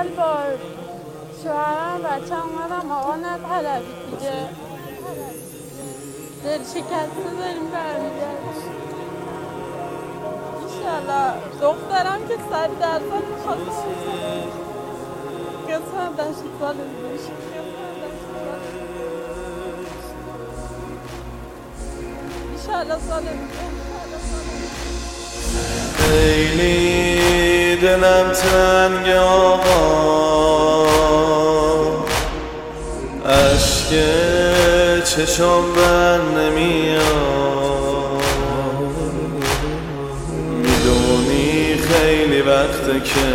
سال با شوهرم بچه اومدم آقا نطلبید دیگه، دل شکسته داریم برمیگردیم. ایشالله دخترم که 100% میخواستم قسمتش سال بشه. ایشالله سال بشه. خیلی دلم تنگ آقا، اشک چشم بر نمیاد، میدونی خیلی وقته که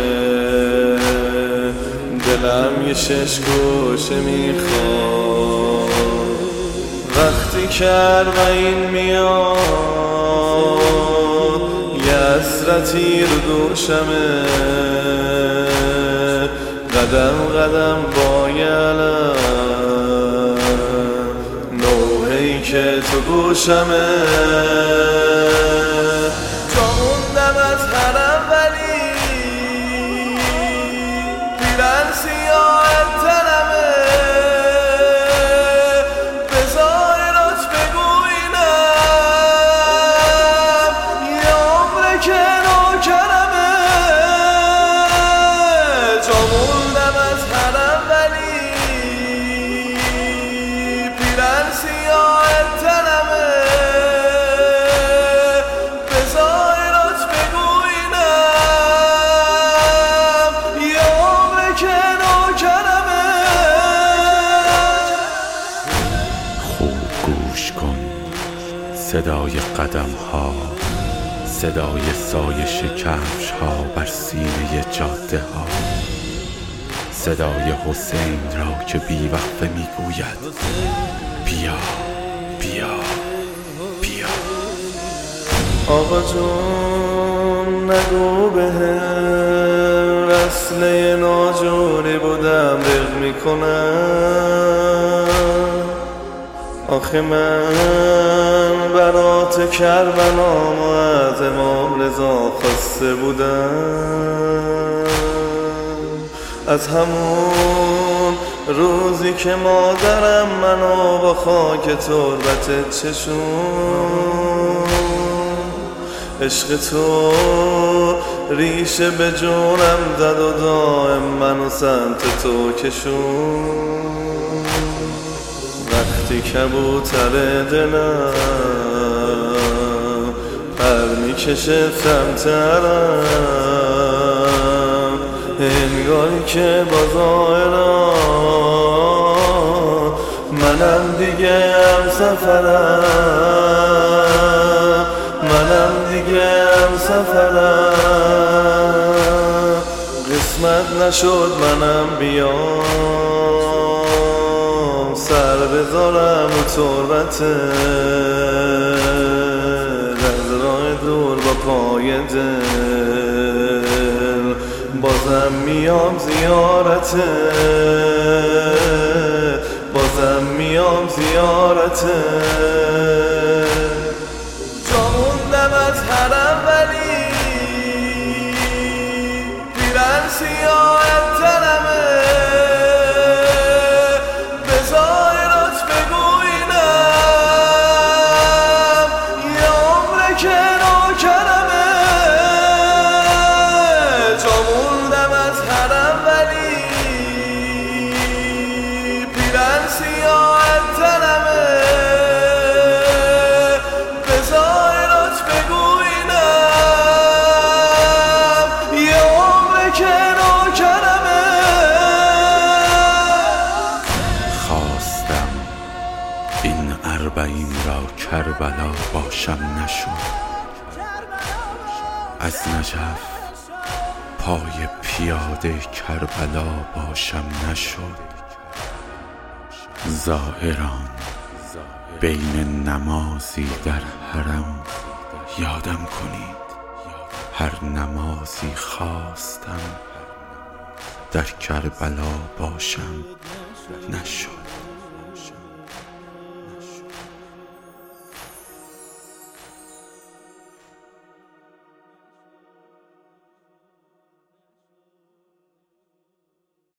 دلم یه 6 گوشه میخواد، وقتی که اربعین میاد یه حسرتی رو دوشمه، قدم قدم با یه علم نوحه‌ای که تو گوشمه، جا موندم از حرم ولی پیرن سیاه تنمه، بذار لطف بگو اینم یه عمره که نوکرمه، جا موندم از حرم ولی پیرن سیاه تنمه، بذار لطف بگو اینم یه عمره که نوکرمه. خوب گوش کن صدای قدم ها، صدای سایش کفش ها بر سینه جاده ها، صدای حسین را که بیوقفه میگوید بیا بیا بیا. آقا جون نگو بهم وصله ناجوری بودم دق میکنم، آخه من برات کربلام و از امام رضا خواسته بودم، از همون روزی که مادرم منو با خاک تربت چشون، عشق تو ریشه به جونم زد و دائم منو سمت تو کشون، وقتی کبوتر دلم پر میکشه سمت حرم، انگاری که با ظاهرم منم دیگه هم سفرم، منم دیگه هم سفرم، قسمت نشد منم بیام سر بذارم و تربته، از راه دور با پای دل بازم میام زیارته، بازم میام زیارته، جا موندم از حرم ولی پیرن سیاه تنمه، بذار لطف بگو اینم یه عمره که نوکرمه، جا موندم از حرم ولی پیرن سیاه تنمه، بذار لطف بگو اینم یه عمره که نوکرمه. خواستم این اربعین را کربلا باشم نشد، از نجف پای پیاده کربلا باشم نشد، زائران بین نمازی در حرم یادم کنید، هر نمازی خواستم در کربلا باشم نشد.